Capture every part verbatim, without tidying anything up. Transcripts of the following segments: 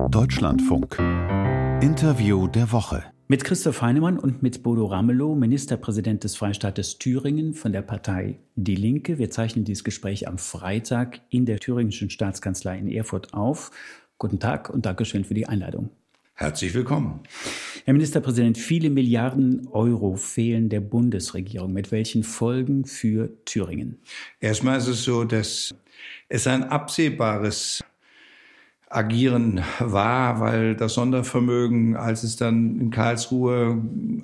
Deutschlandfunk. Interview der Woche. Mit Christoph Heinemann und mit Bodo Ramelow, Ministerpräsident des Freistaates Thüringen von der Partei Die Linke. Wir zeichnen dieses Gespräch am Freitag in der thüringischen Staatskanzlei in Erfurt auf. Guten Tag und Dankeschön für die Einladung. Herzlich willkommen. Herr Ministerpräsident, viele Milliarden Euro fehlen der Bundesregierung. Mit welchen Folgen für Thüringen? Erstmal ist es so, dass es ein absehbares Agieren war, weil das Sondervermögen, als es dann in Karlsruhe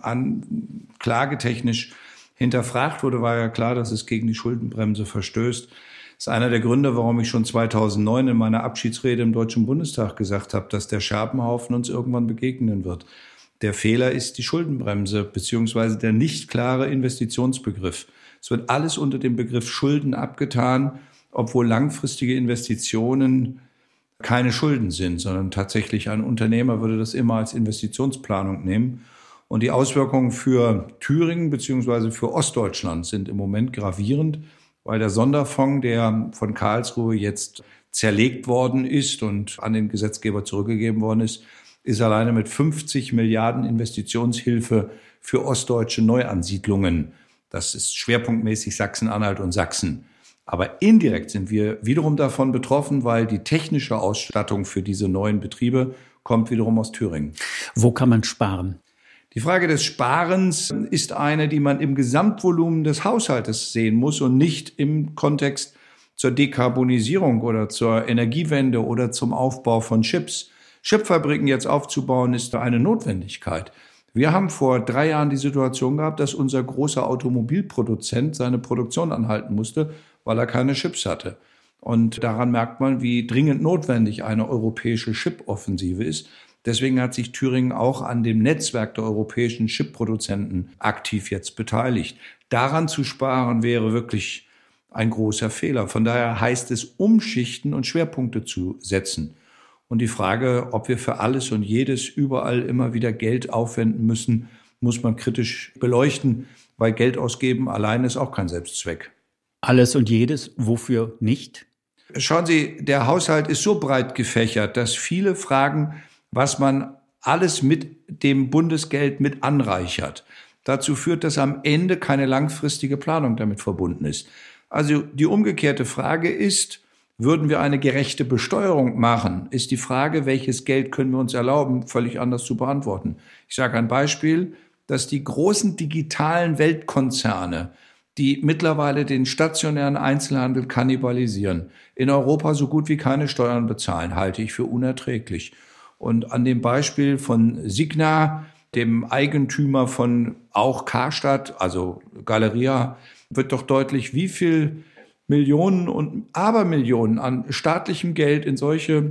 an, klagetechnisch hinterfragt wurde, war ja klar, dass es gegen die Schuldenbremse verstößt. Das ist einer der Gründe, warum ich schon zweitausendneun in meiner Abschiedsrede im Deutschen Bundestag gesagt habe, dass der Scherbenhaufen uns irgendwann begegnen wird. Der Fehler ist die Schuldenbremse beziehungsweise der nicht klare Investitionsbegriff. Es wird alles unter dem Begriff Schulden abgetan, obwohl langfristige Investitionen keine Schulden sind, sondern tatsächlich ein Unternehmer würde das immer als Investitionsplanung nehmen. Und die Auswirkungen für Thüringen bzw. für Ostdeutschland sind im Moment gravierend, weil der Sonderfonds, der von Karlsruhe jetzt zerlegt worden ist und an den Gesetzgeber zurückgegeben worden ist, ist alleine mit fünfzig Milliarden Investitionshilfe für ostdeutsche Neuansiedlungen. Das ist schwerpunktmäßig Sachsen-Anhalt und Sachsen. Aber indirekt sind wir wiederum davon betroffen, weil die technische Ausstattung für diese neuen Betriebe kommt wiederum aus Thüringen. Wo kann man sparen? Die Frage des Sparens ist eine, die man im Gesamtvolumen des Haushaltes sehen muss und nicht im Kontext zur Dekarbonisierung oder zur Energiewende oder zum Aufbau von Chips. Chipfabriken jetzt aufzubauen, ist eine Notwendigkeit. Wir haben vor drei Jahren die Situation gehabt, dass unser großer Automobilproduzent seine Produktion anhalten musste, weil er keine Chips hatte. Und daran merkt man, wie dringend notwendig eine europäische Chip-Offensive ist. Deswegen hat sich Thüringen auch an dem Netzwerk der europäischen Chip-Produzenten aktiv jetzt beteiligt. Daran zu sparen wäre wirklich ein großer Fehler. Von daher heißt es, umschichten und Schwerpunkte zu setzen. Und die Frage, ob wir für alles und jedes überall immer wieder Geld aufwenden müssen, muss man kritisch beleuchten, weil Geld ausgeben allein ist auch kein Selbstzweck. Alles und jedes, wofür nicht? Schauen Sie, der Haushalt ist so breit gefächert, dass viele fragen, was man alles mit dem Bundesgeld mit anreichert. Dazu führt, dass am Ende keine langfristige Planung damit verbunden ist. Also die umgekehrte Frage ist, würden wir eine gerechte Besteuerung machen, ist die Frage, welches Geld können wir uns erlauben, völlig anders zu beantworten. Ich sage ein Beispiel, dass die großen digitalen Weltkonzerne, die mittlerweile den stationären Einzelhandel kannibalisieren, in Europa so gut wie keine Steuern bezahlen, halte ich für unerträglich. Und an dem Beispiel von Signa, dem Eigentümer von auch Karstadt, also Galeria, wird doch deutlich, wie viel Millionen und Abermillionen an staatlichem Geld in solche,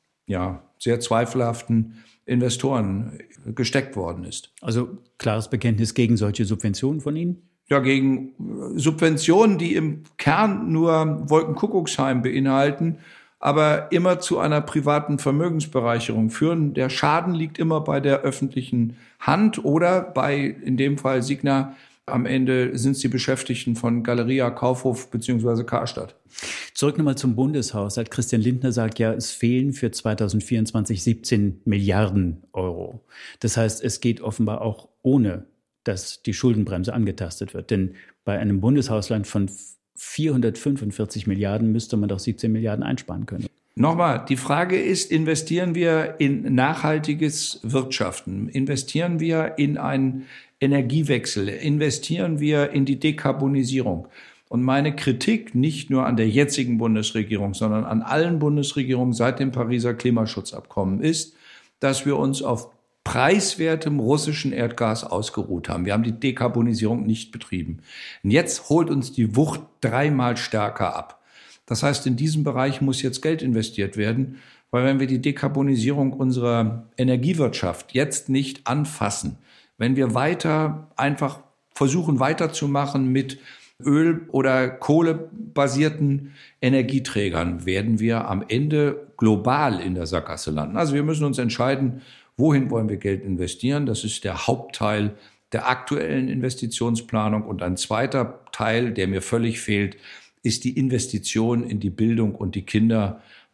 ja, sehr zweifelhaften Investoren gesteckt worden ist. Also klares Bekenntnis gegen solche Subventionen von Ihnen? Ja, gegen Subventionen, die im Kern nur Wolkenkuckucksheim beinhalten, aber immer zu einer privaten Vermögensbereicherung führen. Der Schaden liegt immer bei der öffentlichen Hand oder bei, in dem Fall Signa, am Ende sind es die Beschäftigten von Galeria, Kaufhof bzw. Karstadt. Zurück nochmal zum Bundeshaushalt. Christian Lindner sagt ja, es fehlen für zweitausendvierundzwanzig siebzehn Milliarden Euro. Das heißt, es geht offenbar auch ohne, dass die Schuldenbremse angetastet wird. Denn bei einem Bundeshaushalt von vierhundertfünfundvierzig Milliarden müsste man doch siebzehn Milliarden einsparen können. Nochmal, die Frage ist, investieren wir in nachhaltiges Wirtschaften? Investieren wir in einen Energiewechsel? Investieren wir in die Dekarbonisierung? Und meine Kritik nicht nur an der jetzigen Bundesregierung, sondern an allen Bundesregierungen seit dem Pariser Klimaschutzabkommen ist, dass wir uns auf preiswertem russischen Erdgas ausgeruht haben. Wir haben die Dekarbonisierung nicht betrieben. Und jetzt holt uns die Wucht dreimal stärker ab. Das heißt, in diesem Bereich muss jetzt Geld investiert werden, weil wenn wir die Dekarbonisierung unserer Energiewirtschaft jetzt nicht anfassen, wenn wir weiter einfach versuchen weiterzumachen mit Öl- oder kohlebasierten Energieträgern, werden wir am Ende global in der Sackgasse landen. Also wir müssen uns entscheiden, wohin wollen wir Geld investieren? Das ist der Hauptteil der aktuellen Investitionsplanung. Und ein zweiter Teil, der mir völlig fehlt, ist die Investition in die Bildung und die Kinder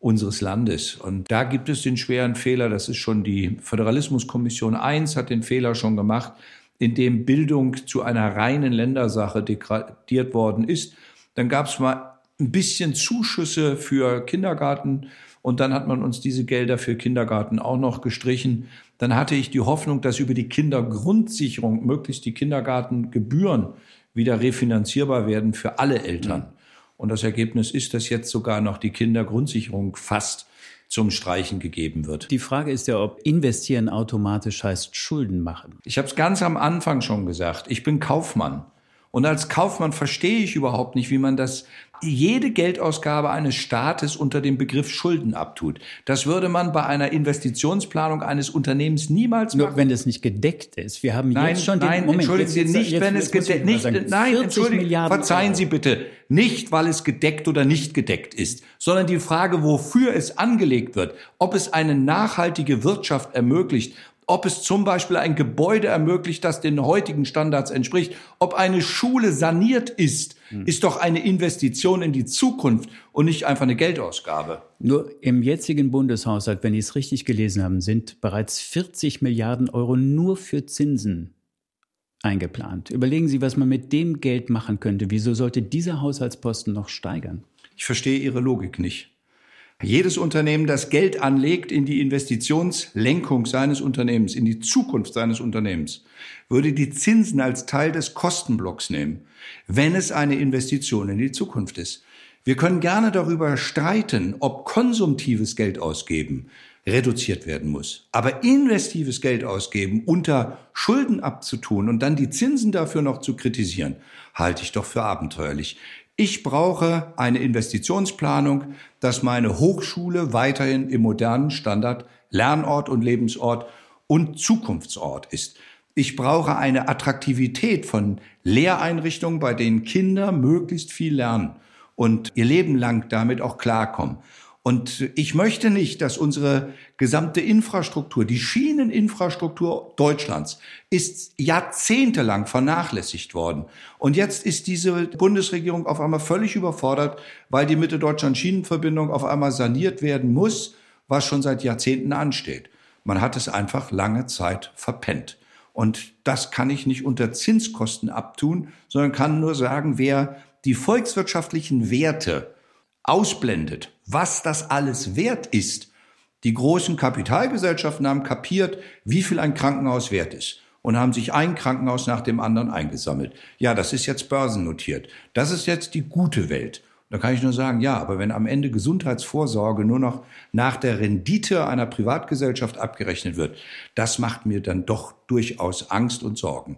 unseres Landes. Und da gibt es den schweren Fehler, das ist schon die Föderalismuskommission eins, hat den Fehler schon gemacht, in dem Bildung zu einer reinen Ländersache degradiert worden ist. Dann gab es mal ein bisschen Zuschüsse für Kindergarten und dann hat man uns diese Gelder für Kindergarten auch noch gestrichen. Dann hatte ich die Hoffnung, dass über die Kindergrundsicherung möglichst die Kindergartengebühren wieder refinanzierbar werden für alle Eltern. Mhm. Und das Ergebnis ist, dass jetzt sogar noch die Kindergrundsicherung fast zum Streichen gegeben wird. Die Frage ist ja, ob investieren automatisch heißt Schulden machen. Ich habe es ganz am Anfang schon gesagt. Ich bin Kaufmann. Und als Kaufmann verstehe ich überhaupt nicht, wie man das, jede Geldausgabe eines Staates unter dem Begriff Schulden abtut. Das würde man bei einer Investitionsplanung eines Unternehmens niemals machen. Nur wenn es nicht gedeckt ist. Wir haben nein, jetzt schon den nein, Moment. Entschuldigen Sie, nicht, jetzt, wenn es gedeckt ist. Nein, entschuldigen, verzeihen Euro. Sie bitte. Nicht, weil es gedeckt oder nicht gedeckt ist, sondern die Frage, wofür es angelegt wird, ob es eine nachhaltige Wirtschaft ermöglicht, ob es zum Beispiel ein Gebäude ermöglicht, das den heutigen Standards entspricht, ob eine Schule saniert ist, hm. ist doch eine Investition in die Zukunft und nicht einfach eine Geldausgabe. Nur im jetzigen Bundeshaushalt, wenn Sie es richtig gelesen haben, sind bereits vierzig Milliarden Euro nur für Zinsen eingeplant. Überlegen Sie, was man mit dem Geld machen könnte. Wieso sollte dieser Haushaltsposten noch steigern? Ich verstehe Ihre Logik nicht. Jedes Unternehmen, das Geld anlegt in die Investitionslenkung seines Unternehmens, in die Zukunft seines Unternehmens, würde die Zinsen als Teil des Kostenblocks nehmen, wenn es eine Investition in die Zukunft ist. Wir können gerne darüber streiten, ob konsumtives Geld ausgeben reduziert werden muss. Aber investives Geld ausgeben, unter Schulden abzutun und dann die Zinsen dafür noch zu kritisieren, halte ich doch für abenteuerlich. Ich brauche eine Investitionsplanung, dass meine Hochschule weiterhin im modernen Standard Lernort und Lebensort und Zukunftsort ist. Ich brauche eine Attraktivität von Lehreinrichtungen, bei denen Kinder möglichst viel lernen und ihr Leben lang damit auch klarkommen. Und ich möchte nicht, dass unsere gesamte Infrastruktur, die Schieneninfrastruktur Deutschlands, ist jahrzehntelang vernachlässigt worden. Und jetzt ist diese Bundesregierung auf einmal völlig überfordert, weil die Mitte-Deutschland-Schienenverbindung auf einmal saniert werden muss, was schon seit Jahrzehnten ansteht. Man hat es einfach lange Zeit verpennt. Und das kann ich nicht unter Zinskosten abtun, sondern kann nur sagen, wer die volkswirtschaftlichen Werte ausblendet, was das alles wert ist. Die großen Kapitalgesellschaften haben kapiert, wie viel ein Krankenhaus wert ist und haben sich ein Krankenhaus nach dem anderen eingesammelt. Ja, das ist jetzt börsennotiert. Das ist jetzt die gute Welt. Da kann ich nur sagen, ja, aber wenn am Ende Gesundheitsvorsorge nur noch nach der Rendite einer Privatgesellschaft abgerechnet wird, das macht mir dann doch durchaus Angst und Sorgen.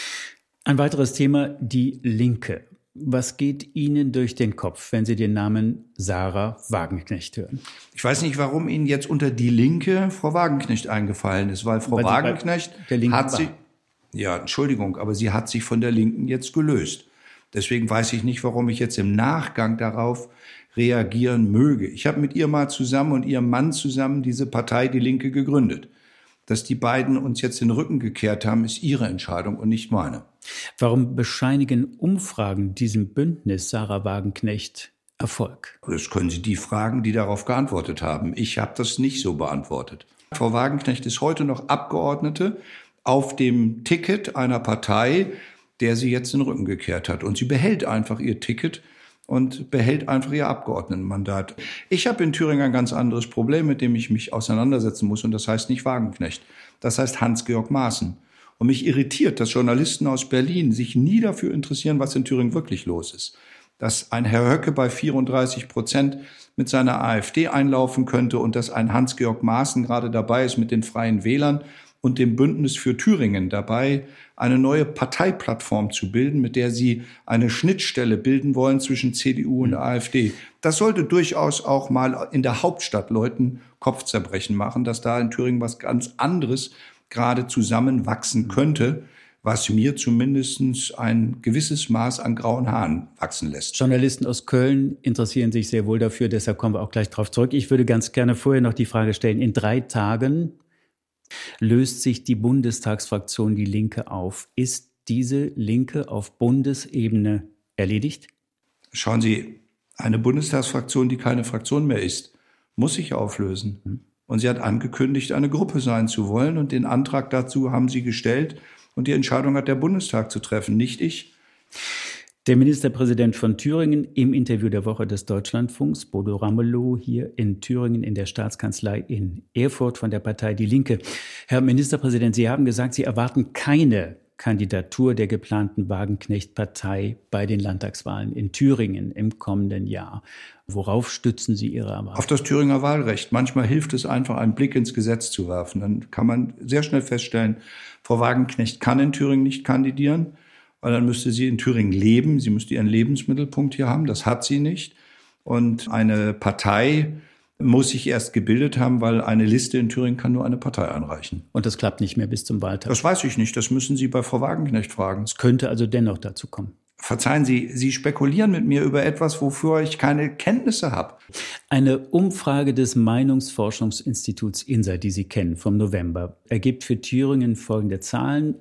Ein weiteres Thema, die Linke. Was geht Ihnen durch den Kopf, wenn Sie den Namen Sahra Wagenknecht hören? Ich weiß nicht, warum Ihnen jetzt unter die Linke Frau Wagenknecht eingefallen ist, weil Frau weil Wagenknecht hat sich, ja, Entschuldigung, aber sie hat sich von der Linken jetzt gelöst. Deswegen weiß ich nicht, warum ich jetzt im Nachgang darauf reagieren möge. Ich habe mit ihr mal zusammen und ihrem Mann zusammen diese Partei Die Linke gegründet. Dass die beiden uns jetzt den Rücken gekehrt haben, ist ihre Entscheidung und nicht meine. Warum bescheinigen Umfragen diesem Bündnis Sahra Wagenknecht Erfolg? Das können Sie die fragen, die darauf geantwortet haben. Ich habe das nicht so beantwortet. Frau Wagenknecht ist heute noch Abgeordnete auf dem Ticket einer Partei, der sie jetzt den Rücken gekehrt hat. Und sie behält einfach ihr Ticket und behält einfach ihr Abgeordnetenmandat. Ich habe in Thüringen ein ganz anderes Problem, mit dem ich mich auseinandersetzen muss. Und das heißt nicht Wagenknecht. Das heißt Hans-Georg Maaßen. Und mich irritiert, dass Journalisten aus Berlin sich nie dafür interessieren, was in Thüringen wirklich los ist. Dass ein Herr Höcke bei vierunddreißig Prozent mit seiner AfD einlaufen könnte und dass ein Hans-Georg Maaßen gerade dabei ist mit den Freien Wählern und dem Bündnis für Thüringen dabei, eine neue Parteiplattform zu bilden, mit der sie eine Schnittstelle bilden wollen zwischen C D U und AfD. Das sollte durchaus auch mal in der Hauptstadt Leuten Kopfzerbrechen machen, dass da in Thüringen was ganz anderes gerade zusammenwachsen könnte, was mir zumindest ein gewisses Maß an grauen Haaren wachsen lässt. Journalisten aus Köln interessieren sich sehr wohl dafür, deshalb kommen wir auch gleich drauf zurück. Ich würde ganz gerne vorher noch die Frage stellen, in drei Tagen löst sich die Bundestagsfraktion Die Linke auf. Ist diese Linke auf Bundesebene erledigt? Schauen Sie, eine Bundestagsfraktion, die keine Fraktion mehr ist, muss sich auflösen. Und sie hat angekündigt, eine Gruppe sein zu wollen. Und den Antrag dazu haben sie gestellt. Und die Entscheidung hat der Bundestag zu treffen, nicht ich. Der Ministerpräsident von Thüringen im Interview der Woche des Deutschlandfunks, Bodo Ramelow, hier in Thüringen in der Staatskanzlei in Erfurt von der Partei Die Linke. Herr Ministerpräsident, Sie haben gesagt, Sie erwarten keine Kandidatur der geplanten Wagenknecht-Partei bei den Landtagswahlen in Thüringen im kommenden Jahr. Worauf stützen Sie Ihre Erwartungen? Auf das Thüringer Wahlrecht. Manchmal hilft es einfach, einen Blick ins Gesetz zu werfen. Dann kann man sehr schnell feststellen, Frau Wagenknecht kann in Thüringen nicht kandidieren, weil dann müsste sie in Thüringen leben. Sie müsste ihren Lebensmittelpunkt hier haben. Das hat sie nicht. Und eine Partei muss sich erst gebildet haben, weil eine Liste in Thüringen kann nur eine Partei einreichen. Und das klappt nicht mehr bis zum Wahltag? Das weiß ich nicht. Das müssen Sie bei Frau Wagenknecht fragen. Es könnte also dennoch dazu kommen. Verzeihen Sie, Sie spekulieren mit mir über etwas, wofür ich keine Kenntnisse habe. Eine Umfrage des Meinungsforschungsinstituts I N S A, die Sie kennen, vom November, ergibt für Thüringen folgende Zahlen.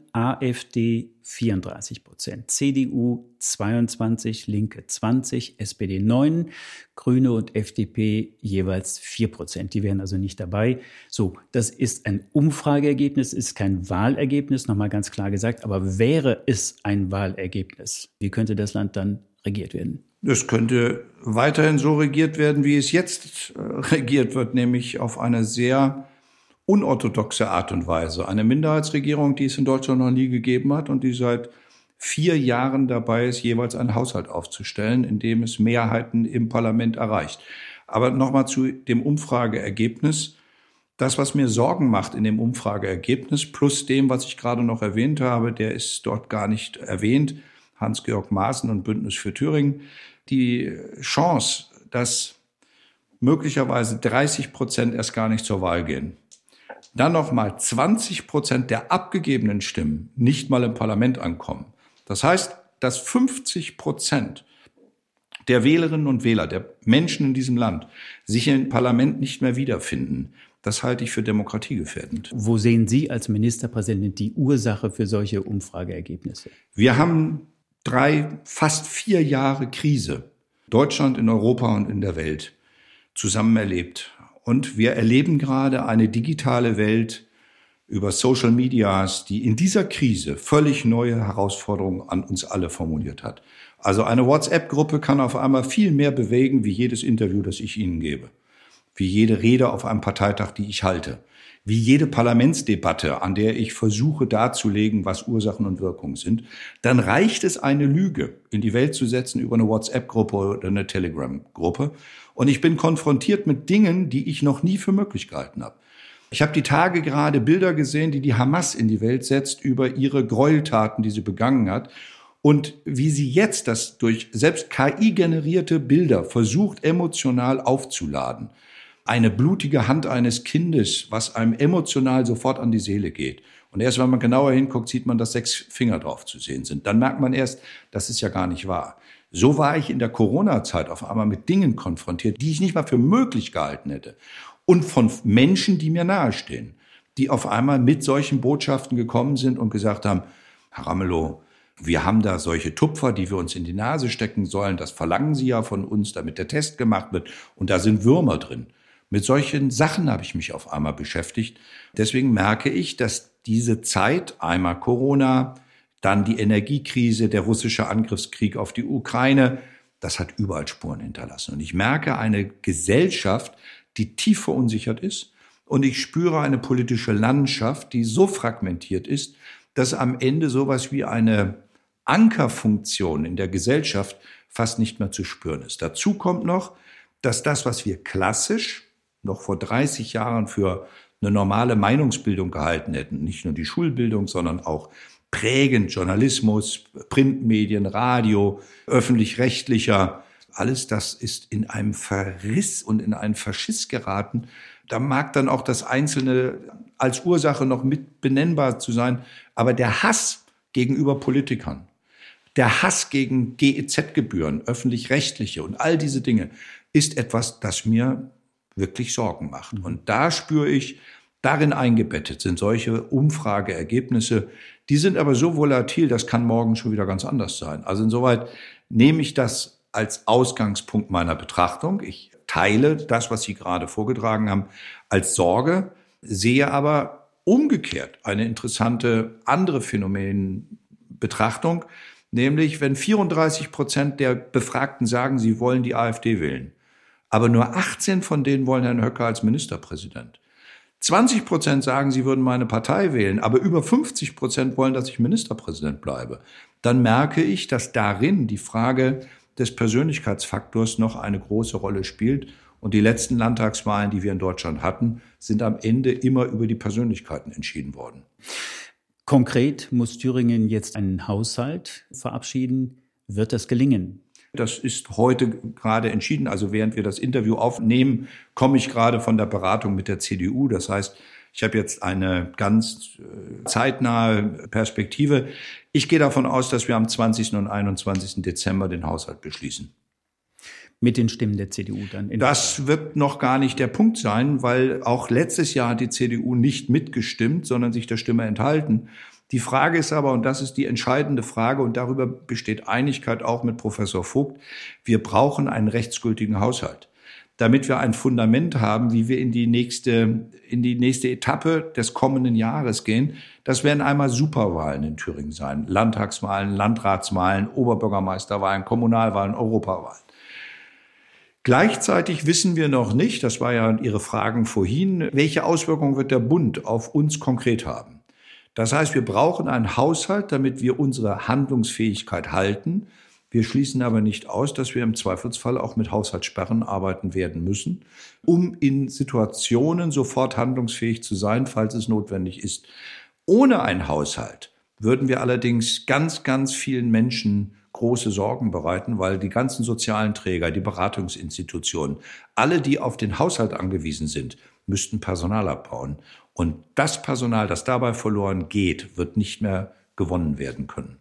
AfD vierunddreißig Prozent, C D U zweiundzwanzig, Linke zwanzig, S P D neun, Grüne und F D P jeweils vier Prozent. Die wären also nicht dabei. So, das ist ein Umfrageergebnis, ist kein Wahlergebnis, nochmal ganz klar gesagt. Aber wäre es ein Wahlergebnis, wie könnte das Land dann regiert werden? Es könnte weiterhin so regiert werden, wie es jetzt regiert wird, nämlich auf eine sehr unorthodoxe Art und Weise. Eine Minderheitsregierung, die es in Deutschland noch nie gegeben hat und die seit vier Jahren dabei ist, jeweils einen Haushalt aufzustellen, in dem es Mehrheiten im Parlament erreicht. Aber nochmal zu dem Umfrageergebnis. Das, was mir Sorgen macht in dem Umfrageergebnis, plus dem, was ich gerade noch erwähnt habe, der ist dort gar nicht erwähnt, Hans-Georg Maaßen und Bündnis für Thüringen, die Chance, dass möglicherweise dreißig Prozent erst gar nicht zur Wahl gehen. Dann noch mal zwanzig Prozent der abgegebenen Stimmen nicht mal im Parlament ankommen. Das heißt, dass fünfzig Prozent der Wählerinnen und Wähler, der Menschen in diesem Land, sich im Parlament nicht mehr wiederfinden. Das halte ich für demokratiegefährdend. Wo sehen Sie als Ministerpräsident die Ursache für solche Umfrageergebnisse? Wir haben drei, fast vier Jahre Krise, Deutschland, in Europa und in der Welt, zusammen erlebt. Und wir erleben gerade eine digitale Welt über Social Medias, die in dieser Krise völlig neue Herausforderungen an uns alle formuliert hat. Also eine WhatsApp-Gruppe kann auf einmal viel mehr bewegen, wie jedes Interview, das ich Ihnen gebe. Wie jede Rede auf einem Parteitag, die ich halte. Wie jede Parlamentsdebatte, an der ich versuche darzulegen, was Ursachen und Wirkungen sind. Dann reicht es, eine Lüge in die Welt zu setzen über eine WhatsApp-Gruppe oder eine Telegram-Gruppe. Und ich bin konfrontiert mit Dingen, die ich noch nie für möglich gehalten habe. Ich habe die Tage gerade Bilder gesehen, die die Hamas in die Welt setzt über ihre Gräueltaten, die sie begangen hat. Und wie sie jetzt das durch selbst K I-generierte Bilder versucht, emotional aufzuladen. Eine blutige Hand eines Kindes, was einem emotional sofort an die Seele geht. Und erst wenn man genauer hinguckt, sieht man, dass sechs Finger drauf zu sehen sind. Dann merkt man erst, das ist ja gar nicht wahr. So war ich in der Corona-Zeit auf einmal mit Dingen konfrontiert, die ich nicht mal für möglich gehalten hätte. Und von Menschen, die mir nahestehen, die auf einmal mit solchen Botschaften gekommen sind und gesagt haben, Herr Ramelow, wir haben da solche Tupfer, die wir uns in die Nase stecken sollen. Das verlangen Sie ja von uns, damit der Test gemacht wird. Und da sind Würmer drin. Mit solchen Sachen habe ich mich auf einmal beschäftigt. Deswegen merke ich, dass diese Zeit, einmal Corona, dann die Energiekrise, der russische Angriffskrieg auf die Ukraine, das hat überall Spuren hinterlassen. Und ich merke eine Gesellschaft, die tief verunsichert ist. Und ich spüre eine politische Landschaft, die so fragmentiert ist, dass am Ende sowas wie eine Ankerfunktion in der Gesellschaft fast nicht mehr zu spüren ist. Dazu kommt noch, dass das, was wir klassisch noch vor dreißig Jahren für eine normale Meinungsbildung gehalten hätten, nicht nur die Schulbildung, sondern auch prägend Journalismus, Printmedien, Radio, öffentlich-rechtlicher, alles das ist in einem Verriss und in einen Verschiss geraten. Da mag dann auch das Einzelne als Ursache noch mit benennbar zu sein, aber der Hass gegenüber Politikern, der Hass gegen G E Z-Gebühren, öffentlich-rechtliche und all diese Dinge ist etwas, das mir wirklich Sorgen macht. Und da spüre ich, darin eingebettet sind solche Umfrageergebnisse, die sind aber so volatil, das kann morgen schon wieder ganz anders sein. Also insoweit nehme ich das als Ausgangspunkt meiner Betrachtung. Ich teile das, was Sie gerade vorgetragen haben, als Sorge, sehe aber umgekehrt eine interessante andere Phänomenbetrachtung, nämlich wenn vierunddreißig Prozent der Befragten sagen, sie wollen die AfD wählen, aber nur achtzehn von denen wollen Herrn Höcke als Ministerpräsident. zwanzig Prozent sagen, sie würden meine Partei wählen, aber über fünfzig Prozent wollen, dass ich Ministerpräsident bleibe. Dann merke ich, dass darin die Frage des Persönlichkeitsfaktors noch eine große Rolle spielt. Und die letzten Landtagswahlen, die wir in Deutschland hatten, sind am Ende immer über die Persönlichkeiten entschieden worden. Konkret muss Thüringen jetzt einen Haushalt verabschieden. Wird das gelingen? Das ist heute gerade entschieden. Also während wir das Interview aufnehmen, komme ich gerade von der Beratung mit der C D U. Das heißt, ich habe jetzt eine ganz zeitnahe Perspektive. Ich gehe davon aus, dass wir am zwanzigsten und einundzwanzigsten Dezember den Haushalt beschließen. Mit den Stimmen der C D U dann? Das wird noch gar nicht der Punkt sein, weil auch letztes Jahr hat die C D U nicht mitgestimmt, sondern sich der Stimme enthalten. Die Frage ist aber, und das ist die entscheidende Frage, und darüber besteht Einigkeit auch mit Professor Vogt, wir brauchen einen rechtsgültigen Haushalt, damit wir ein Fundament haben, wie wir in die nächste, in die nächste Etappe des kommenden Jahres gehen. Das werden einmal Superwahlen in Thüringen sein, Landtagswahlen, Landratswahlen, Oberbürgermeisterwahlen, Kommunalwahlen, Europawahlen. Gleichzeitig wissen wir noch nicht, das war ja Ihre Fragen vorhin, welche Auswirkungen wird der Bund auf uns konkret haben. Das heißt, wir brauchen einen Haushalt, damit wir unsere Handlungsfähigkeit halten. Wir schließen aber nicht aus, dass wir im Zweifelsfall auch mit Haushaltssperren arbeiten werden müssen, um in Situationen sofort handlungsfähig zu sein, falls es notwendig ist. Ohne einen Haushalt würden wir allerdings ganz, ganz vielen Menschen große Sorgen bereiten, weil die ganzen sozialen Träger, die Beratungsinstitutionen, alle, die auf den Haushalt angewiesen sind, müssten Personal abbauen. Und das Personal, das dabei verloren geht, wird nicht mehr gewonnen werden können.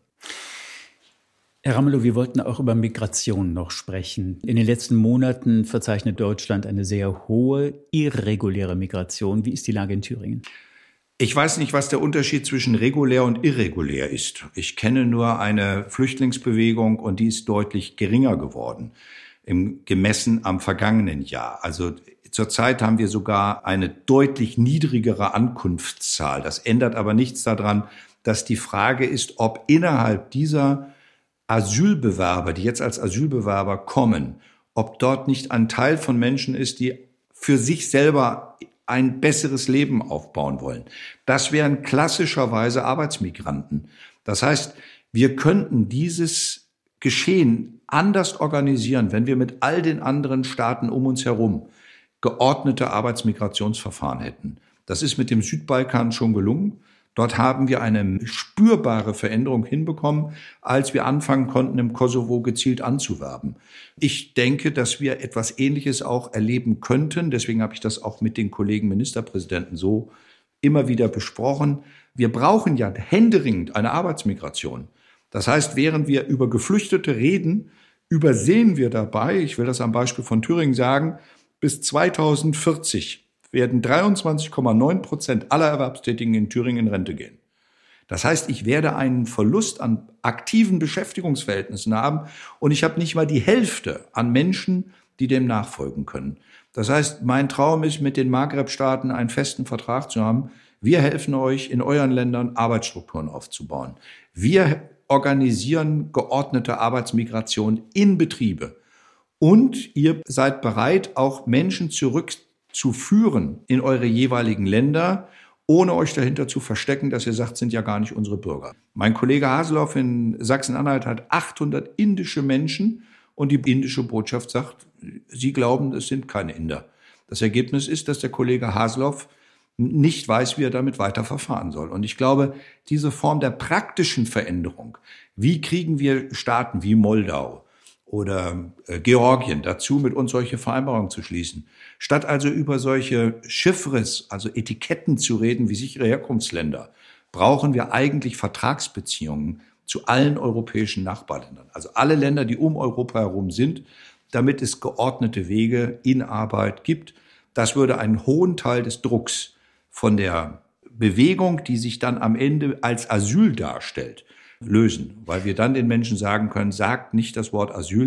Herr Ramelow, wir wollten auch über Migration noch sprechen. In den letzten Monaten verzeichnet Deutschland eine sehr hohe, irreguläre Migration. Wie ist die Lage in Thüringen? Ich weiß nicht, was der Unterschied zwischen regulär und irregulär ist. Ich kenne nur eine Flüchtlingsbewegung und die ist deutlich geringer geworden, im gemessen am vergangenen Jahr. Also zurzeit haben wir sogar eine deutlich niedrigere Ankunftszahl. Das ändert aber nichts daran, dass die Frage ist, ob innerhalb dieser Asylbewerber, die jetzt als Asylbewerber kommen, ob dort nicht ein Teil von Menschen ist, die für sich selber ein besseres Leben aufbauen wollen. Das wären klassischerweise Arbeitsmigranten. Das heißt, wir könnten dieses Geschehen anders organisieren, wenn wir mit all den anderen Staaten um uns herum geordnete Arbeitsmigrationsverfahren hätten. Das ist mit dem Südbalkan schon gelungen. Dort haben wir eine spürbare Veränderung hinbekommen, als wir anfangen konnten, im Kosovo gezielt anzuwerben. Ich denke, dass wir etwas Ähnliches auch erleben könnten. Deswegen habe ich das auch mit den Kollegen Ministerpräsidenten so immer wieder besprochen. Wir brauchen ja händeringend eine Arbeitsmigration. Das heißt, während wir über Geflüchtete reden, übersehen wir dabei, ich will das am Beispiel von Thüringen sagen, bis zweitausendvierzig werden dreiundzwanzig Komma neun Prozent aller Erwerbstätigen in Thüringen in Rente gehen. Das heißt, ich werde einen Verlust an aktiven Beschäftigungsverhältnissen haben und ich habe nicht mal die Hälfte an Menschen, die dem nachfolgen können. Das heißt, mein Traum ist, mit den Maghreb-Staaten einen festen Vertrag zu haben. Wir helfen euch, in euren Ländern Arbeitsstrukturen aufzubauen. Wir organisieren geordnete Arbeitsmigration in Betriebe. Und ihr seid bereit, auch Menschen zurückzuführen in eure jeweiligen Länder, ohne euch dahinter zu verstecken, dass ihr sagt, sind ja gar nicht unsere Bürger. Mein Kollege Haseloff in Sachsen-Anhalt hat achthundert indische Menschen und die indische Botschaft sagt, sie glauben, es sind keine Inder. Das Ergebnis ist, dass der Kollege Haseloff nicht weiß, wie er damit weiter verfahren soll. Und ich glaube, diese Form der praktischen Veränderung, wie kriegen wir Staaten wie Moldau oder äh, Georgien dazu, mit uns solche Vereinbarungen zu schließen. Statt also über solche Chiffres, also Etiketten zu reden wie sichere Herkunftsländer, brauchen wir eigentlich Vertragsbeziehungen zu allen europäischen Nachbarländern. Also alle Länder, die um Europa herum sind, damit es geordnete Wege in Arbeit gibt. Das würde einen hohen Teil des Drucks von der Bewegung, die sich dann am Ende als Asyl darstellt, lösen, weil wir dann den Menschen sagen können, sagt nicht das Wort Asyl,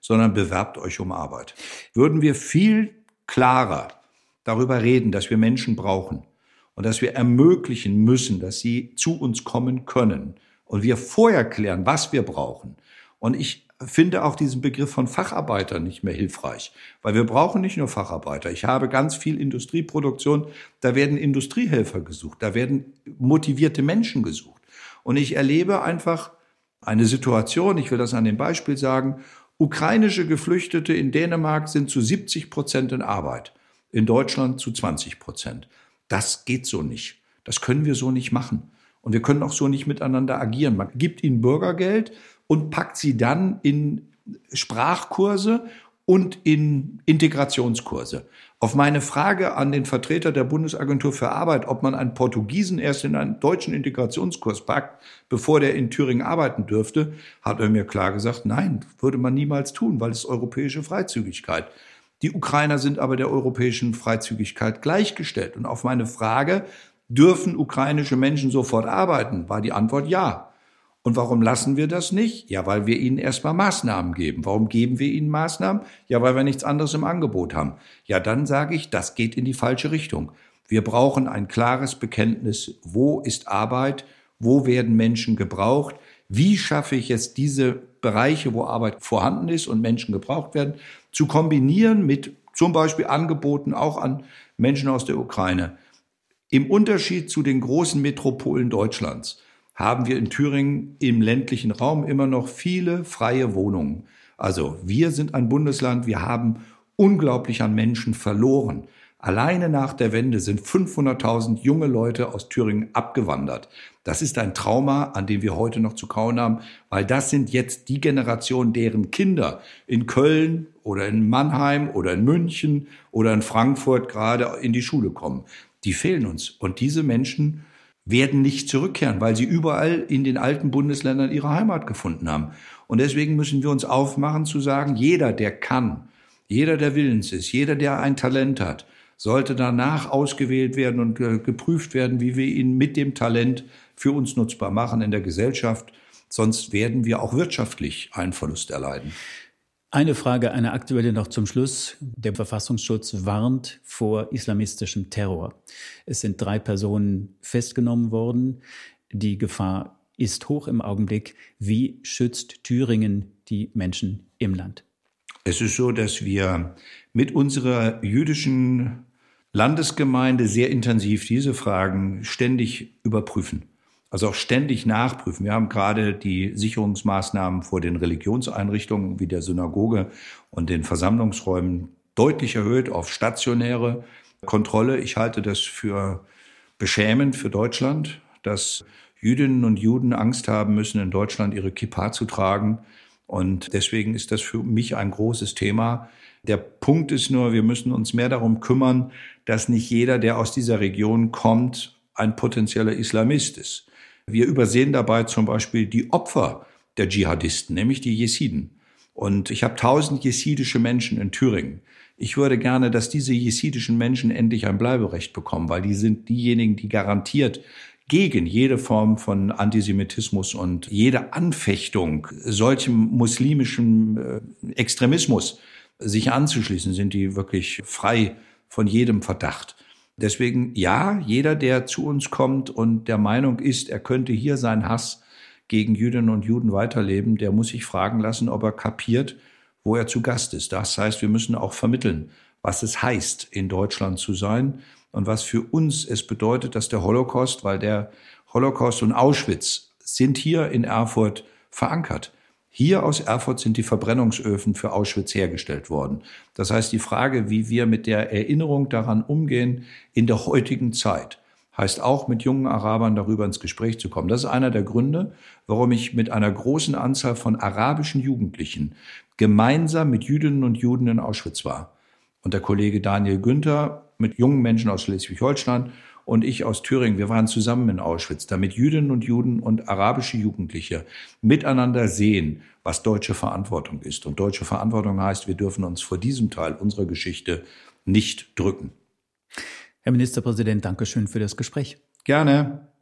sondern bewerbt euch um Arbeit. Würden wir viel klarer darüber reden, dass wir Menschen brauchen und dass wir ermöglichen müssen, dass sie zu uns kommen können und wir vorher klären, was wir brauchen. Und ich finde auch diesen Begriff von Facharbeiter nicht mehr hilfreich, weil wir brauchen nicht nur Facharbeiter. Ich habe ganz viel Industrieproduktion, da werden Industriehelfer gesucht, da werden motivierte Menschen gesucht. Und ich erlebe einfach eine Situation, ich will das an dem Beispiel sagen, ukrainische Geflüchtete in Dänemark sind zu siebzig Prozent in Arbeit, in Deutschland zu zwanzig Prozent. Das geht so nicht. Das können wir so nicht machen. Und wir können auch so nicht miteinander agieren. Man gibt ihnen Bürgergeld und packt sie dann in Sprachkurse und in Integrationskurse. Auf meine Frage an den Vertreter der Bundesagentur für Arbeit, ob man einen Portugiesen erst in einen deutschen Integrationskurs packt, bevor der in Thüringen arbeiten dürfte, hat er mir klar gesagt, nein, würde man niemals tun, weil es europäische Freizügigkeit. Die Ukrainer sind aber der europäischen Freizügigkeit gleichgestellt. Und auf meine Frage, dürfen ukrainische Menschen sofort arbeiten, war die Antwort ja. Und warum lassen wir das nicht? Ja, weil wir ihnen erstmal Maßnahmen geben. Warum geben wir ihnen Maßnahmen? Ja, weil wir nichts anderes im Angebot haben. Ja, dann sage ich, das geht in die falsche Richtung. Wir brauchen ein klares Bekenntnis, wo ist Arbeit, wo werden Menschen gebraucht, wie schaffe ich jetzt diese Bereiche, wo Arbeit vorhanden ist und Menschen gebraucht werden, zu kombinieren mit zum Beispiel Angeboten auch an Menschen aus der Ukraine. Im Unterschied zu den großen Metropolen Deutschlands haben wir in Thüringen im ländlichen Raum immer noch viele freie Wohnungen. Also wir sind ein Bundesland, wir haben unglaublich an Menschen verloren. Alleine nach der Wende sind fünfhunderttausend junge Leute aus Thüringen abgewandert. Das ist ein Trauma, an dem wir heute noch zu kauen haben, weil das sind jetzt die Generationen, deren Kinder in Köln oder in Mannheim oder in München oder in Frankfurt gerade in die Schule kommen. Die fehlen uns. Und diese Menschen werden nicht zurückkehren, weil sie überall in den alten Bundesländern ihre Heimat gefunden haben. Und deswegen müssen wir uns aufmachen zu sagen, jeder, der kann, jeder, der willens ist, jeder, der ein Talent hat, sollte danach ausgewählt werden und geprüft werden, wie wir ihn mit dem Talent für uns nutzbar machen in der Gesellschaft. Sonst werden wir auch wirtschaftlich einen Verlust erleiden. Eine Frage, eine aktuelle noch zum Schluss. Der Verfassungsschutz warnt vor islamistischem Terror. Es sind drei Personen festgenommen worden. Die Gefahr ist hoch im Augenblick. Wie schützt Thüringen die Menschen im Land? Es ist so, dass wir mit unserer jüdischen Landesgemeinde sehr intensiv diese Fragen ständig überprüfen. Also auch ständig nachprüfen. Wir haben gerade die Sicherungsmaßnahmen vor den Religionseinrichtungen wie der Synagoge und den Versammlungsräumen deutlich erhöht auf stationäre Kontrolle. Ich halte das für beschämend für Deutschland, dass Jüdinnen und Juden Angst haben müssen, in Deutschland ihre Kippa zu tragen. Und deswegen ist das für mich ein großes Thema. Der Punkt ist nur, wir müssen uns mehr darum kümmern, dass nicht jeder, der aus dieser Region kommt, ein potenzieller Islamist ist. Wir übersehen dabei zum Beispiel die Opfer der Dschihadisten, nämlich die Jesiden. Und ich habe tausend jesidische Menschen in Thüringen. Ich würde gerne, dass diese jesidischen Menschen endlich ein Bleiberecht bekommen, weil die sind diejenigen, die garantiert gegen jede Form von Antisemitismus und jede Anfechtung solchem muslimischen Extremismus sich anzuschließen, sind die wirklich frei von jedem Verdacht. Deswegen, ja, jeder, der zu uns kommt und der Meinung ist, er könnte hier seinen Hass gegen Jüdinnen und Juden weiterleben, der muss sich fragen lassen, ob er kapiert, wo er zu Gast ist. Das heißt, wir müssen auch vermitteln, was es heißt, in Deutschland zu sein und was für uns es bedeutet, dass der Holocaust, weil der Holocaust und Auschwitz sind hier in Erfurt verankert. Hier aus Erfurt sind die Verbrennungsöfen für Auschwitz hergestellt worden. Das heißt, die Frage, wie wir mit der Erinnerung daran umgehen in der heutigen Zeit, heißt auch, mit jungen Arabern darüber ins Gespräch zu kommen. Das ist einer der Gründe, warum ich mit einer großen Anzahl von arabischen Jugendlichen gemeinsam mit Jüdinnen und Juden in Auschwitz war. Und der Kollege Daniel Günther mit jungen Menschen aus Schleswig-Holstein und ich aus Thüringen, wir waren zusammen in Auschwitz, damit Jüdinnen und Juden und arabische Jugendliche miteinander sehen, was deutsche Verantwortung ist. Und deutsche Verantwortung heißt, wir dürfen uns vor diesem Teil unserer Geschichte nicht drücken. Herr Ministerpräsident, danke schön für das Gespräch. Gerne.